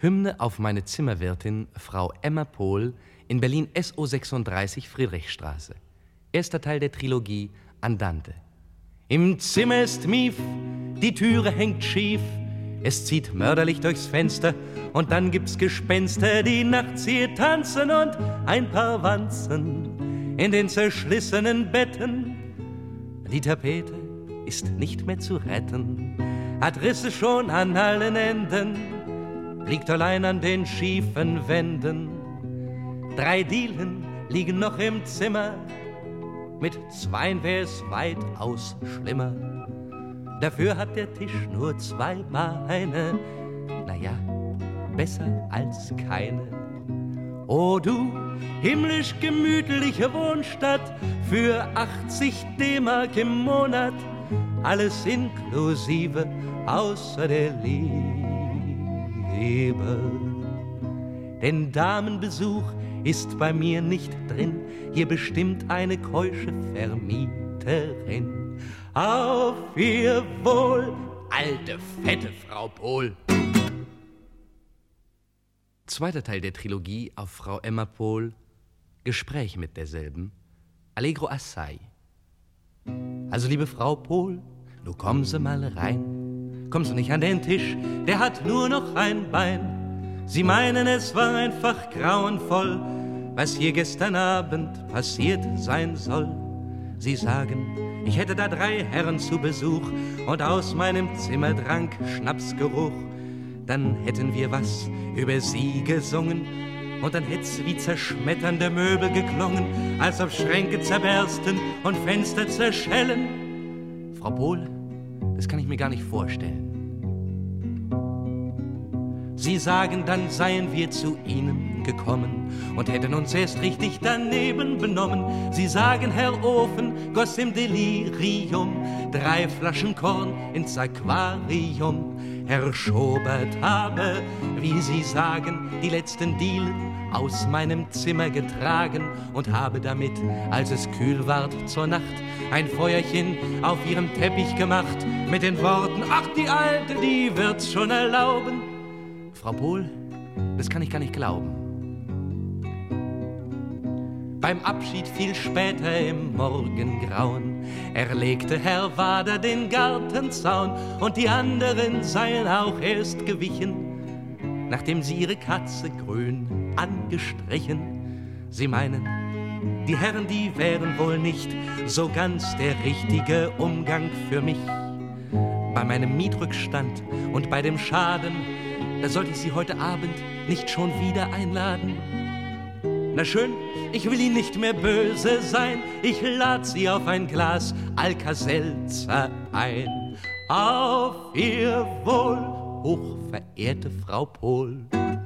Hymne auf meine Zimmerwirtin, Frau Emma Pohl, in Berlin SO 36 Friedrichstraße. Erster Teil der Trilogie Andante. Im Zimmer ist Mief, die Türe hängt schief, es zieht mörderlich durchs Fenster und dann gibt's Gespenster, die nachts hier tanzen und ein paar Wanzen in den zerschlissenen Betten. Die Tapete ist nicht mehr zu retten, hat Risse schon an allen Enden, liegt allein an den schiefen Wänden. 3 Dielen liegen noch im Zimmer, mit 2 wär's weitaus schlimmer. Dafür hat der Tisch nur 2 Beine, naja, besser als keine. O du himmlisch gemütliche Wohnstadt, für 80 D-Mark im Monat, alles inklusive, außer der Liebe. Denn Damenbesuch ist bei mir nicht drin, hier bestimmt eine keusche Vermieterin. Auf ihr Wohl, alte, fette Frau Pohl. Zweiter Teil der Trilogie auf Frau Emma Pohl, Gespräch mit derselben, Allegro assai. Also, liebe Frau Pohl, nu kommen Sie mal rein. Kommst du nicht an den Tisch, der hat nur noch ein Bein. Sie meinen, es war einfach grauenvoll, was hier gestern Abend passiert sein soll. Sie sagen, ich hätte da 3 Herren zu Besuch und aus meinem Zimmer drang Schnapsgeruch. Dann hätten wir was über sie gesungen und dann hätt's wie zerschmetternde Möbel geklungen, als ob Schränke zerbersten und Fenster zerschellen. Frau Pohl, das kann ich mir gar nicht vorstellen. Sie sagen, dann seien wir zu Ihnen gekommen und hätten uns erst richtig daneben benommen. Sie sagen, Herr Ofen goss im Delirium 3 Flaschen Korn ins Aquarium. Herr Schobert habe, wie Sie sagen, die letzten Dielen aus meinem Zimmer getragen und habe damit, als es kühl ward zur Nacht, ein Feuerchen auf ihrem Teppich gemacht mit den Worten, ach, die Alte, die wird's schon erlauben. Frau Pohl, das kann ich gar nicht glauben. Beim Abschied viel später im Morgengrauen erlegte Herr Wader den Gartenzaun und die anderen seien auch erst gewichen, nachdem sie ihre Katze grün angestrichen. Sie meinen, die Herren, die wären wohl nicht so ganz der richtige Umgang für mich. Bei meinem Mietrückstand und bei dem Schaden, da sollte ich Sie heute Abend nicht schon wieder einladen. Na schön, ich will Ihnen nicht mehr böse sein, ich lad Sie auf ein Glas Alka-Seltzer ein. Auf Ihr Wohl, hochverehrte Frau Pohl.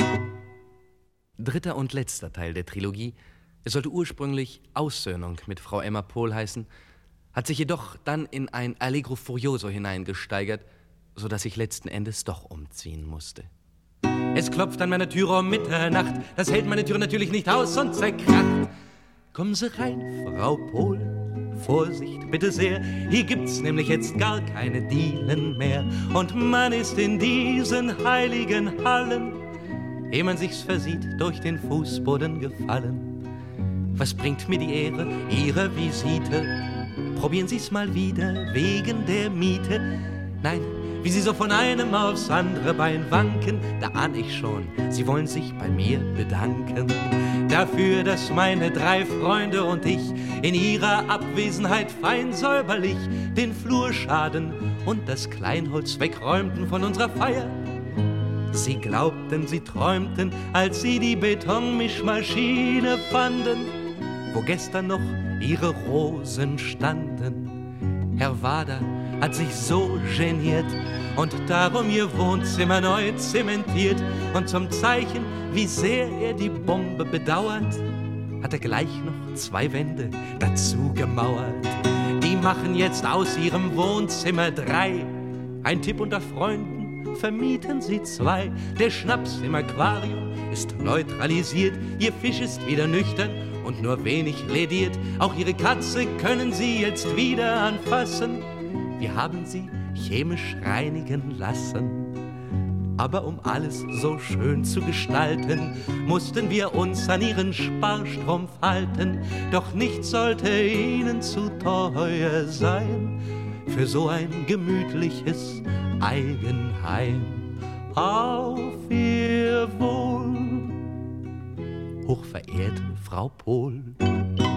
Dritter und letzter Teil der Trilogie. Es sollte ursprünglich Aussöhnung mit Frau Emma Pohl heißen, hat sich jedoch dann in ein Allegro Furioso hineingesteigert, sodass ich letzten Endes doch umziehen musste. Es klopft an meiner Tür um Mitternacht, das hält meine Tür natürlich nicht aus und zerkracht. Kommen Sie rein, Frau Pohl, Vorsicht, bitte sehr, hier gibt's nämlich jetzt gar keine Dielen mehr. Und man ist in diesen heiligen Hallen, ehe man sich's versieht, durch den Fußboden gefallen. Was bringt mir die Ehre, Ihre Visite? Probieren Sie's mal wieder, wegen der Miete. Nein, wie Sie so von einem aufs andere Bein wanken, da ahn ich schon, Sie wollen sich bei mir bedanken. Dafür, dass meine 3 Freunde und ich in ihrer Abwesenheit fein säuberlich den Flurschaden und das Kleinholz wegräumten von unserer Feier. Sie glaubten, Sie träumten, als Sie die Betonmischmaschine fanden, wo gestern noch Ihre Rosen standen. Herr Wader hat sich so geniert und darum ihr Wohnzimmer neu zementiert. Und zum Zeichen, wie sehr er die Bombe bedauert, hat er gleich noch 2 Wände dazu gemauert. Die machen jetzt aus ihrem Wohnzimmer 3. Ein Tipp unter Freunden, vermieten Sie 2. Der Schnaps im Aquarium ist neutralisiert, Ihr Fisch ist wieder nüchtern und nur wenig lediert. Auch Ihre Katze können Sie jetzt wieder anfassen. Wir haben sie chemisch reinigen lassen. Aber um alles so schön zu gestalten, mussten wir uns an ihren Sparstrumpf halten. Doch nichts sollte ihnen zu teuer sein für so ein gemütliches Eigenheim. Auf ihr Wohl, hochverehrte Frau Pohl.